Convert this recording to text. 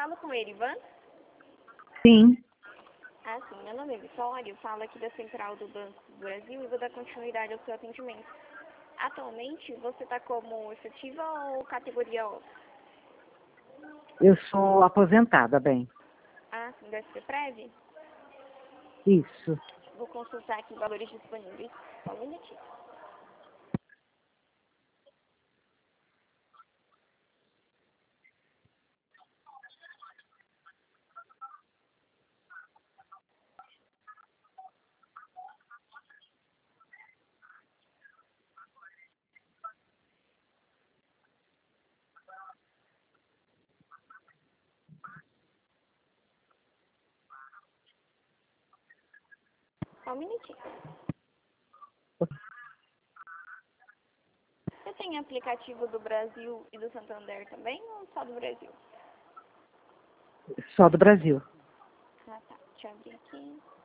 falo com ele, Ivan? Sim, Ah, sim. Meu nome é Vitória, eu falo aqui da Central do Banco do Brasil e vou dar continuidade ao seu atendimento. Atualmente, você está como efetiva ou categoria O? eu sou aposentada, bem. Ah, sim, deve ser prévia? Isso. Vou consultar aqui valores disponíveis. Só um minutinho. Só um minutinho. Você tem aplicativo do Brasil e do Santander também ou só do Brasil? Só do Brasil. Ah, tá. Deixa eu abrir aqui.